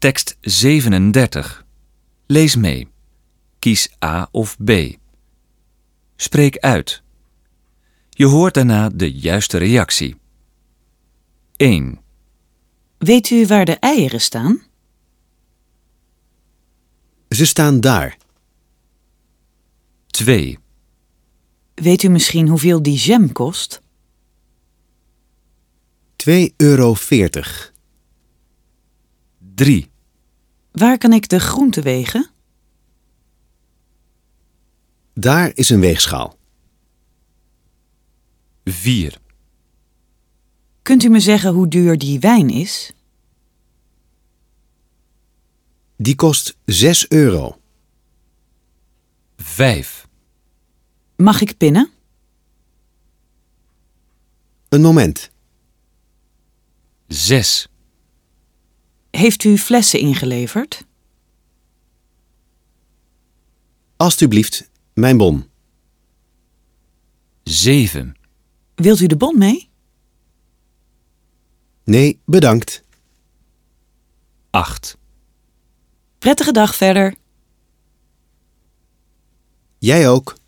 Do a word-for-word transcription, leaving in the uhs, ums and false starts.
Tekst zevenendertig. Lees mee. Kies A of B. Spreek uit. Je hoort daarna de juiste reactie. één. Weet u waar de eieren staan? Ze staan daar. twee. Weet u misschien hoeveel die jam kost? twee euro veertig. drie. Waar kan ik de groenten wegen? Daar is een weegschaal. vier. Kunt u me zeggen hoe duur die wijn is? Die kost zes euro. vijf. Mag ik pinnen? Een moment. zes. Heeft u flessen ingeleverd? Alsjeblieft, mijn bon. zeven. Wilt u de bon mee? Nee, bedankt. acht. Prettige dag verder. Jij ook.